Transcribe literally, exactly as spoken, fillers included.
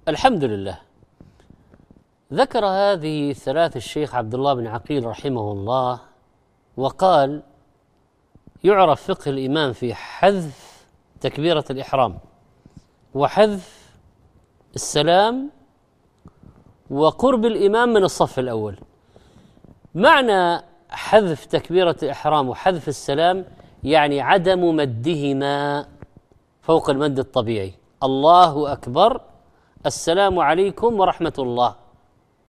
الحمد لله. ذكر هذه الثلاث الشيخ عبد الله بن عقيل رحمه الله، وقال: يعرف فقه الإمام في حذف تكبيرة الإحرام وحذف السلام وقرب الإمام من الصف الأول. معنى حذف تكبيرة الإحرام وحذف السلام يعني عدم مدهما فوق المد الطبيعي. الله أكبر، السلام عليكم ورحمة الله،